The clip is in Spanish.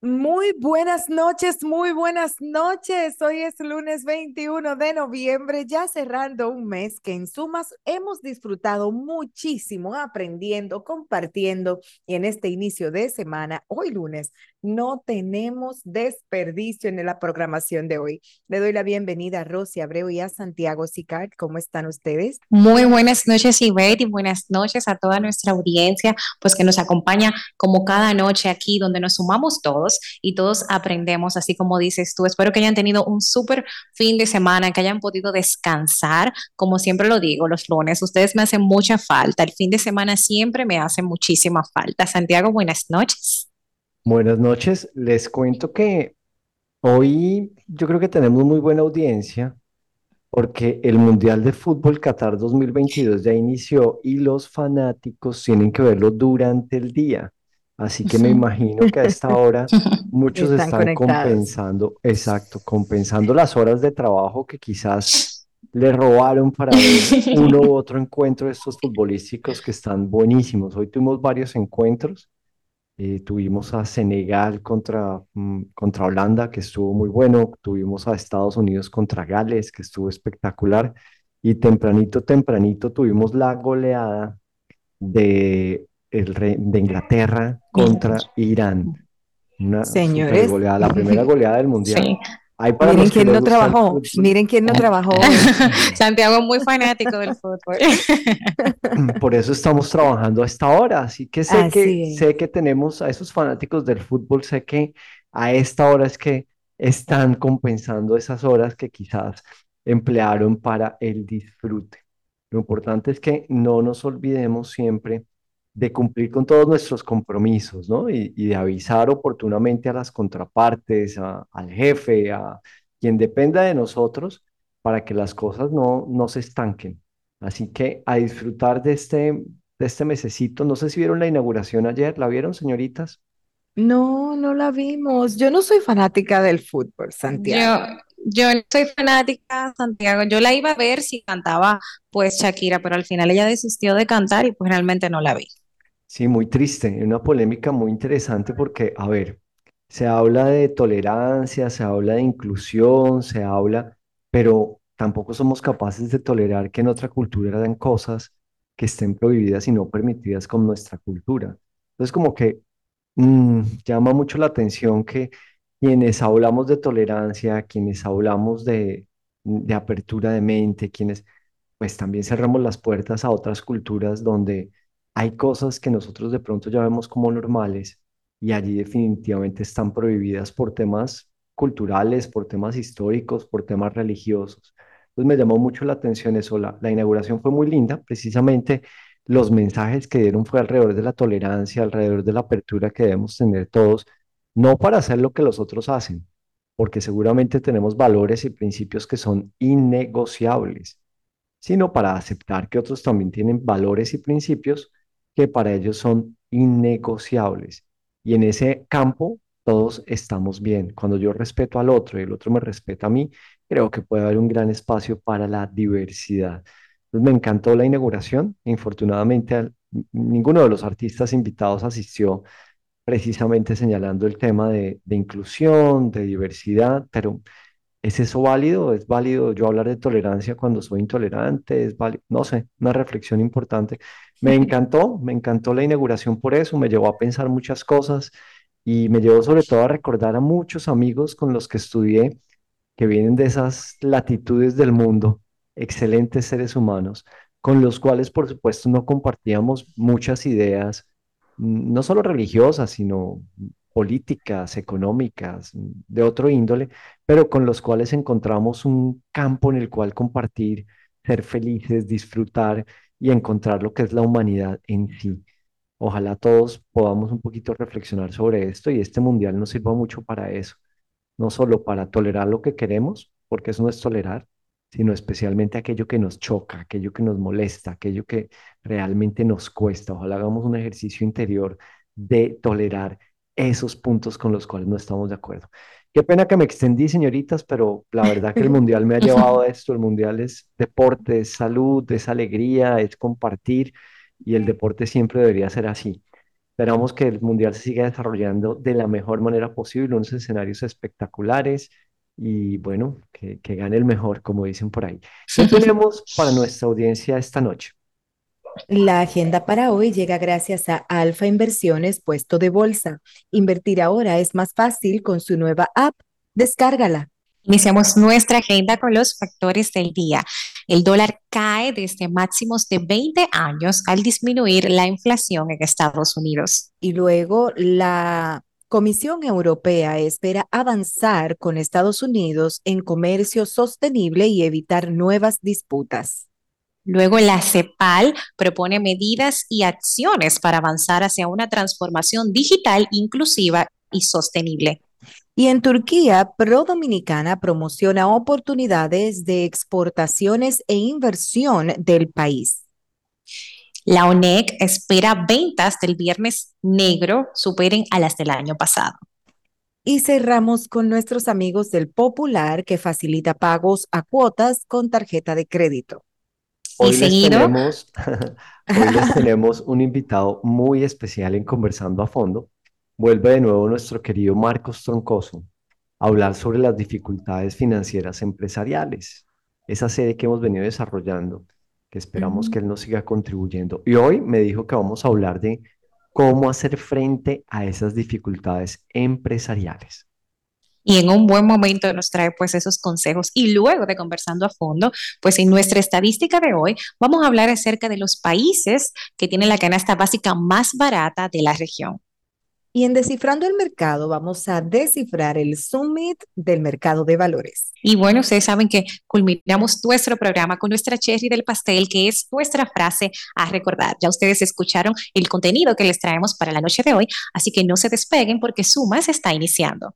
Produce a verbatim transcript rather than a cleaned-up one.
Muy buenas noches, muy buenas noches. Hoy es lunes veintiuno de noviembre, ya cerrando un mes que en sumas hemos disfrutado muchísimo aprendiendo, compartiendo y en este inicio de semana, hoy lunes, no tenemos desperdicio en la programación de hoy. Le doy la bienvenida a Rosy Abreu y a Santiago Sicar. ¿Cómo están ustedes? Muy buenas noches, Ivette, y buenas noches a toda nuestra audiencia, pues que nos acompaña como cada noche aquí, donde nos sumamos todos y todos aprendemos, así como dices tú. Espero que hayan tenido un súper fin de semana, que hayan podido descansar. Como siempre lo digo, los lunes, ustedes me hacen mucha falta. El fin de semana siempre me hace muchísima falta. Santiago, buenas noches. Buenas noches, les cuento que hoy yo creo que tenemos muy buena audiencia porque el Mundial de Fútbol Qatar dos mil veintidós ya inició y los fanáticos tienen que verlo durante el día. Así que me imagino que a esta hora muchos Están están conectados. compensando, exacto, compensando las horas de trabajo que quizás le robaron para ver uno u otro encuentro de estos futbolísticos que están buenísimos. Hoy tuvimos varios encuentros. Eh, tuvimos a Senegal contra, mm, contra Holanda, que estuvo muy bueno. Tuvimos a Estados Unidos contra Gales, que estuvo espectacular. Y tempranito, tempranito tuvimos la goleada de, el re- de Inglaterra contra Irán. Una super Señores, goleada, la primera goleada del Mundial. Sí. Hay para miren los que quién les no gusta el trabajó, fútbol. miren quién no trabajó hoy. Santiago es muy fanático del fútbol. Por eso estamos trabajando a esta hora, así que sé que Así sé es. que tenemos a esos fanáticos del fútbol, sé que a esta hora es que están compensando esas horas que quizás emplearon para el disfrute. Lo importante es que no nos olvidemos siempre de cumplir con todos nuestros compromisos, ¿no? Y, y de avisar oportunamente a las contrapartes, a- al jefe, a quien dependa de nosotros, para que las cosas no, no se estanquen. Así que a disfrutar de este, de este mesecito. No sé si vieron la inauguración ayer. ¿La vieron, señoritas? No, no la vimos. Yo no soy fanática del fútbol, Yo, Santiago. yo no soy fanática, Santiago. Yo la iba a ver si cantaba pues Shakira, pero al final ella desistió de cantar y pues realmente no la vi. Sí, muy triste. Una polémica muy interesante porque, a ver, se habla de tolerancia, se habla de inclusión, se habla, pero tampoco somos capaces de tolerar que en otra cultura hagan cosas que estén prohibidas y no permitidas con nuestra cultura. Entonces, como que Mm, llama mucho la atención que quienes hablamos de tolerancia, quienes hablamos de, de apertura de mente, quienes pues también cerramos las puertas a otras culturas donde hay cosas que nosotros de pronto ya vemos como normales y allí definitivamente están prohibidas por temas culturales, por temas históricos, por temas religiosos. Entonces me llamó mucho la atención eso. La, la inauguración fue muy linda, precisamente los mensajes que dieron fue alrededor de la tolerancia, alrededor de la apertura que debemos tener todos, no para hacer lo que los otros hacen, porque seguramente tenemos valores y principios que son innegociables, sino para aceptar que otros también tienen valores y principios que para ellos son innegociables. Y en ese campo todos estamos bien. Cuando yo respeto al otro y el otro me respeta a mí, creo que puede haber un gran espacio para la diversidad. Entonces, me encantó la inauguración. Infortunadamente, al- ninguno de los artistas invitados asistió precisamente señalando el tema de, de inclusión, de diversidad, pero ¿es eso válido? ¿Es válido yo hablar de tolerancia cuando soy intolerante? ¿Es válido? No sé, una reflexión importante. Me encantó, me encantó la inauguración por eso, me llevó a pensar muchas cosas y me llevó sobre todo a recordar a muchos amigos con los que estudié que vienen de esas latitudes del mundo, excelentes seres humanos, con los cuales por supuesto no compartíamos muchas ideas, mm, no solo religiosas, sino políticas, económicas, mm, de otro índole, pero con los cuales encontramos un campo en el cual compartir, ser felices, disfrutar y encontrar lo que es la humanidad en sí. Ojalá todos podamos un poquito reflexionar sobre esto y este mundial nos sirva mucho para eso, no solo para tolerar lo que queremos, porque eso no es tolerar, sino especialmente aquello que nos choca, aquello que nos molesta, aquello que realmente nos cuesta. Ojalá hagamos un ejercicio interior de tolerar esos puntos con los cuales no estamos de acuerdo. Qué pena que me extendí, señoritas, pero la verdad que el mundial me ha llevado a esto. El mundial es deporte, es salud, es alegría, es compartir y el deporte siempre debería ser así. Esperamos que el Mundial se siga desarrollando de la mejor manera posible, unos escenarios espectaculares y bueno, que, que gane el mejor, como dicen por ahí. ¿Qué tenemos para nuestra audiencia esta noche? La agenda para hoy llega gracias a Alfa Inversiones Puesto de Bolsa. Invertir ahora es más fácil con su nueva app. Descárgala. Iniciamos nuestra agenda con los factores del día. El dólar cae desde máximos de veinte años al disminuir la inflación en Estados Unidos. Y luego la Comisión Europea espera avanzar con Estados Unidos en comercio sostenible y evitar nuevas disputas. Luego, la CEPAL propone medidas y acciones para avanzar hacia una transformación digital inclusiva y sostenible. Y en Turquía, Pro Dominicana promociona oportunidades de exportaciones e inversión del país. La O N E C espera ventas del Viernes Negro superen a las del año pasado. Y cerramos con nuestros amigos del Popular, que facilita pagos a cuotas con tarjeta de crédito. Y Hoy les seguido, tenemos, hoy les tenemos un invitado muy especial en Conversando a Fondo. Vuelve de nuevo nuestro querido Marcos Troncoso a hablar sobre las dificultades financieras empresariales, esa serie que hemos venido desarrollando, que esperamos Mm. que él nos siga contribuyendo. Y hoy me dijo que vamos a hablar de cómo hacer frente a esas dificultades empresariales. y en un buen momento nos trae pues esos consejos. Y luego de conversando a fondo, pues en nuestra estadística de hoy vamos a hablar acerca de los países que tienen la canasta básica más barata de la región. Y en Descifrando el Mercado vamos a descifrar el Summit del mercado de valores. Y bueno, ustedes saben que culminamos nuestro programa con nuestra cherry del pastel, que es nuestra frase a recordar. Ya ustedes escucharon el contenido que les traemos para la noche de hoy, así que no se despeguen porque Sumas está iniciando.